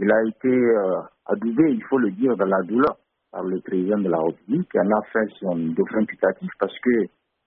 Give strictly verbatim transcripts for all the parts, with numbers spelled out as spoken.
Il a été euh, adoubé, il faut le dire, dans la douleur par le président de la République, qui en a fait son dauphin putatif parce que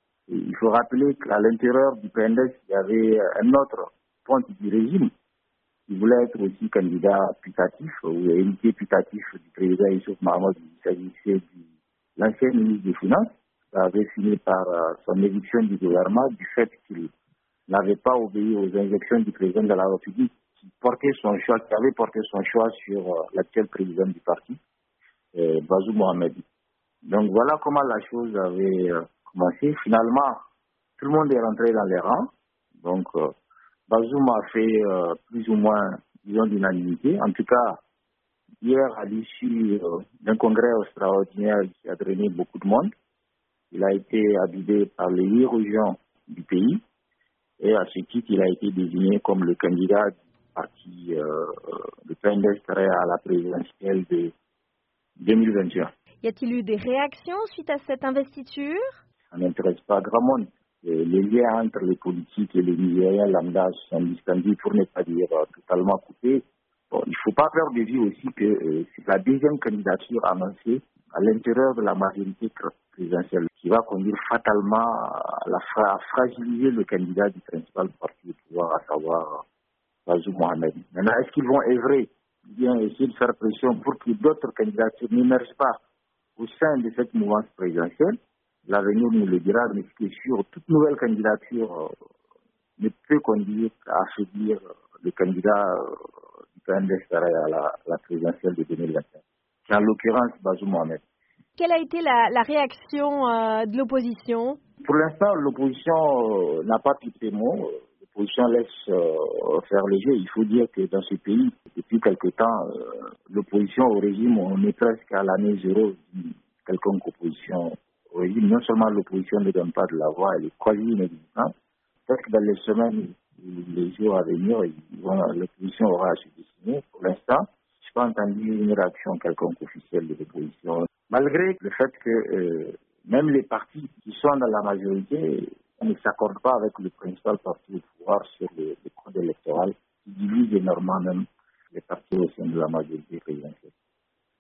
il faut rappeler qu'à l'intérieur du P N D S, il y avait un autre point du régime qui voulait être aussi candidat putatif ou héritier putatif du président Issouf Mahamadou. Il s'agissait de l'ancien ministre des Finances, qui avait fini par euh, son éviction du gouvernement du fait qu'il n'avait pas obéi aux injonctions du président de la République qui portait son choix, qui avait porté son choix sur euh, l'actuel président du parti, euh, Bazoum Mohamed. Donc voilà comment la chose avait euh, commencé. Finalement, tout le monde est rentré dans les rangs. Donc euh, Bazoum a fait euh, plus ou moins, disons, d'unanimité. En tout cas, hier, à l'issue euh, d'un congrès extraordinaire qui a drainé beaucoup de monde, il a été adoubé par les huit régions du pays. Et à ce titre, il a été désigné comme le candidat du parti euh, de P N D S à la présidentielle de deux mille vingt et un. Y a-t-il eu des réactions suite à cette investiture? Ça n'intéresse pas grand monde. Les liens entre les politiques et les Nigériens lambda sont distendus, pour ne pas dire euh, totalement coupés. Bon, il ne faut pas perdre de vue aussi que euh, c'est la deuxième candidature annoncée à l'intérieur de la majorité présidentielle qui va conduire fatalement à, la fra à fragiliser le candidat du principal parti au pouvoir, à savoir Bazoum Mohamed. Maintenant, est-ce qu'ils vont œuvrer, bien essayer de faire pression pour que d'autres candidatures n'émergent pas au sein de cette mouvance présidentielle? L'avenir nous le dira, mais ce qui est sûr, toute nouvelle candidature euh, ne peut conduire à affaiblir le candidat euh, du P N D S à la, à la présidentielle de deux mille vingt et un, qui est en l'occurrence Bazoum Mohamed. Quelle a été la, la réaction euh, de l'opposition? Pour l'instant, l'opposition euh, n'a pas pipé mot. L'opposition laisse euh, faire le jeu. Il faut dire que dans ce pays, depuis quelque temps, euh, l'opposition au régime, on est presque à l'année zéro d'une quelconque opposition au régime. Non seulement l'opposition ne donne pas de la voix, elle est quasi inexistante. Peut-être que dans les semaines, les jours à venir, l'opposition aura à se dessiner. Pour l'instant, je n'ai pas entendu une réaction quelconque officielle de l'opposition. Malgré le fait que euh, même les partis qui sont dans la majorité ne s'accordent pas avec le principal parti au pouvoir sur le, le code électoral, qui divise énormément même les partis au sein de la majorité présidentielle.